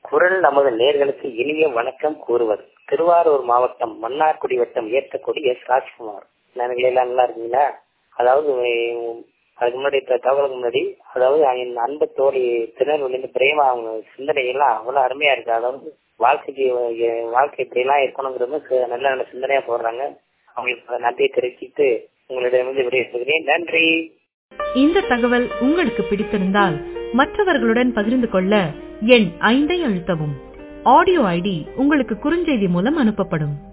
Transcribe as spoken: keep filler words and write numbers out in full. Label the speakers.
Speaker 1: குரல் நமது நேர்களுக்கு இனிய வணக்கம் கூறுவது திருவாரூர் மாவட்டம் மன்னார்குடி வட்டம் ஏற்றக்குடி எஸ் ராஜ்குமார். நண்பர்களே எல்லாம் நல்லா இருக்கீங்களா? அதாவது அதுக்கு முன்னாடி தகவலுக்கு முன்னாடி அதாவது என் அன்பு தோழி திருநெல்வேலி பிரேமா அவங்க சிந்தனைகள்லாம் அவ்வளவு அருமையா இருக்கு. அதாவது வாழ்க்கைக்கு வாழ்க்கை இப்படி எல்லாம் இருக்கணுங்கிறது நல்ல நல்ல சிந்தனையா போடுறாங்க. அவங்களுக்கு நன்றியை தெரிவிச்சுட்டு உங்களிடமிருந்து விடைபெறுகிறேன். நன்றி.
Speaker 2: இந்த தகவல் உங்களுக்கு பிடித்திருந்தால் மற்றவர்களுடன் பகிர்ந்து கொள்ள எண் ஐந்தை அழுத்தவும். ஆடியோ ஐடி உங்களுக்கு குறுஞ்செய்தி மூலம் அனுப்பப்படும்.